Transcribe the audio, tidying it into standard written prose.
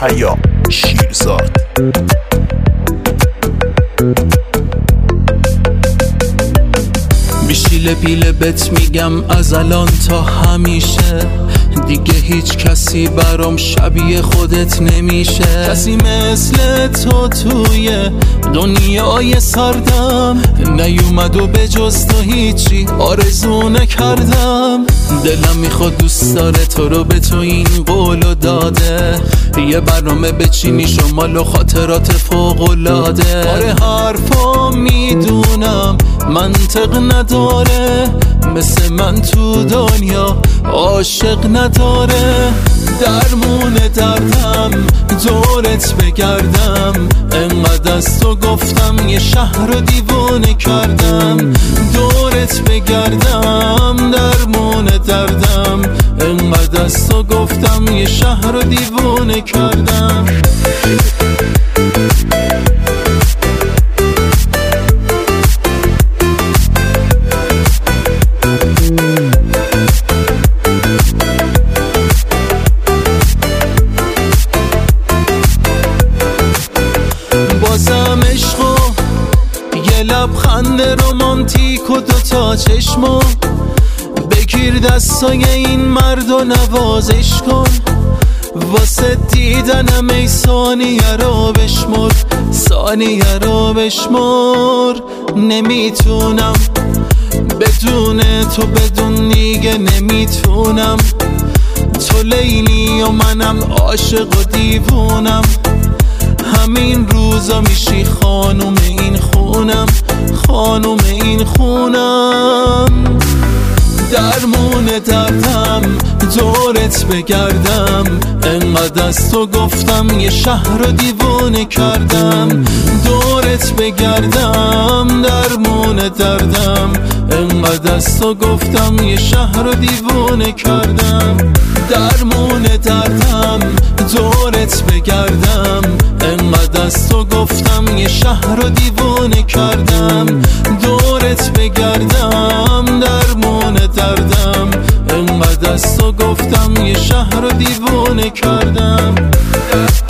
حیا شیرزاد. بیشیل پیله بت میگم از الان تا همیشه، دیگه هیچ کسی برام شبیه خودت نمیشه. کسی مثل تو توی دنیای سردم نیومد و به جز تو هیچی آرزو نکردم. دلم میخواد دوست داره تو رو، به تو این قولو داده، یه برنامه بچینی شمال و خاطرات فوق‌العاده. آره حرفا میدونم منطق نداره، مثل من تو دنیا عاشق نداره. درمون دردم دورت بگردم، انقدر از تو گفتم یه شهر رو دیوونه کردم. دورت بگردم درمون دردم، انقدر از تو گفتم یه شهر رو دیوونه کردم. بازم عشقو یه لبخند رومانتیک و دوتا چشمو، بگیر دستای این مرد و نوازش کن. واسه دیدنم ای ثانیه رو بشمر، ثانیه رو بشمر. نمیتونم بدون تو، بدون دیگه نمیتونم. تو لیلی و منم عاشق و دیوونم، همین روزا میشی خانوم این خونم، خانوم این خونم. درمون دردم دورت بگردم، انقدر از تو گفتم یه شهر رو دیوونه کردم. دورت بگردم درمون دردم، انقدر از تو گفتم یه شهر رو دیوونه کردم. درمون دردم دورت بگردم، انقدر از تو گفتم یه شهر رو دیوونه کردم. دورت بگردم درمون دردم، انقدر از تو گفتم یه شهر رو دیوونه کردم.